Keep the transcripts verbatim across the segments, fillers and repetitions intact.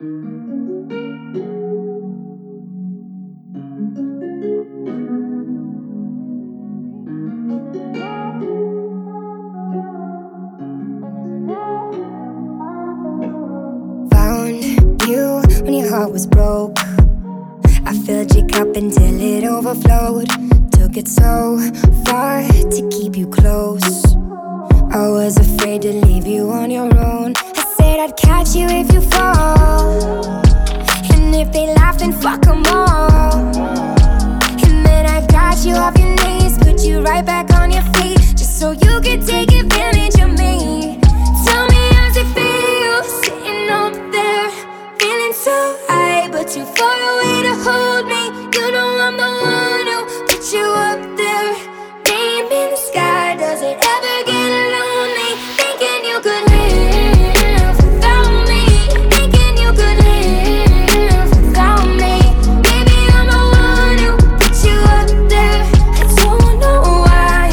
Found you when your heart was broke. I filled your cup until it overflowed. Took it so far to keep you close. I was afraid to leave you on your own. I said I'd catch you if you fall, and if they laugh then fuck 'em all. And then I got you off your knees, put you right back on your feet, just so you could take advantage of me. Tell me how's it feel, sitting up there, feeling so high, but too far away to hold me. You know I'm the one who put you up there. Name in the sky, does it ever get lonely? Thinking you could live without me, thinking you could live without me. Baby, I'm the one who put you up there. I don't know why.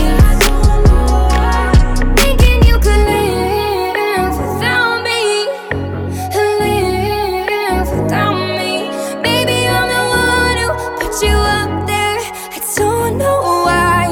Thinking you could live without me, live without me. Baby, I'm the one who put you up there. I don't know why.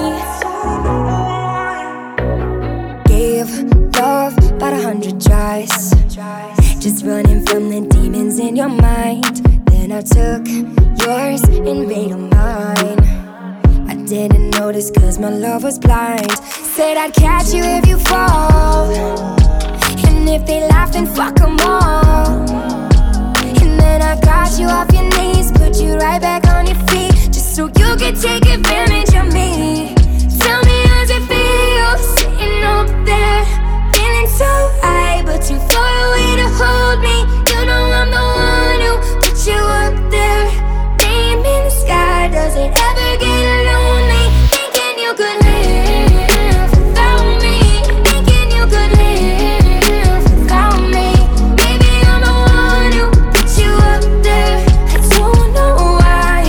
Gave love about a hundred tries, just running from the demons in your mind. Then I took yours and made them mine. I didn't notice cause my love was blind. Said I'd catch you if you fall, and if they laugh then fuck 'em all. And then I got you off your knees, put you right back on your feet, just so you could take advantage of me. Tell me how's it feel, sitting up there, feeling so high, but too far away to hold me. You know I'm the one who put you up there. Name in the sky, does it ever get lonely? Thinking you could live without me, thinking you could live without me. Baby, I'm the one who put you up there. I don't know why.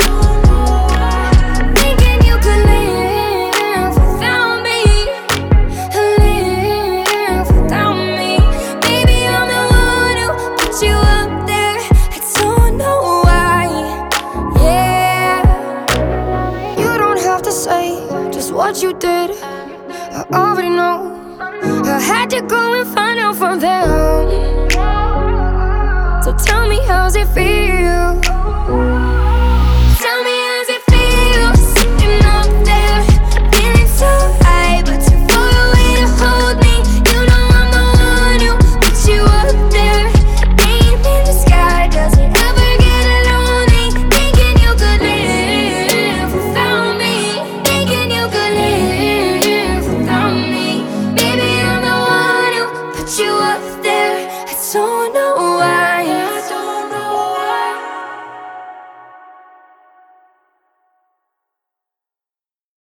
Thinking you could live without me, live without me. Baby, I'm the one who put you up there. I don't know why. Yeah, you don't have to say just what you did, I already know. I had to go and find out from them. So tell me how's it feel,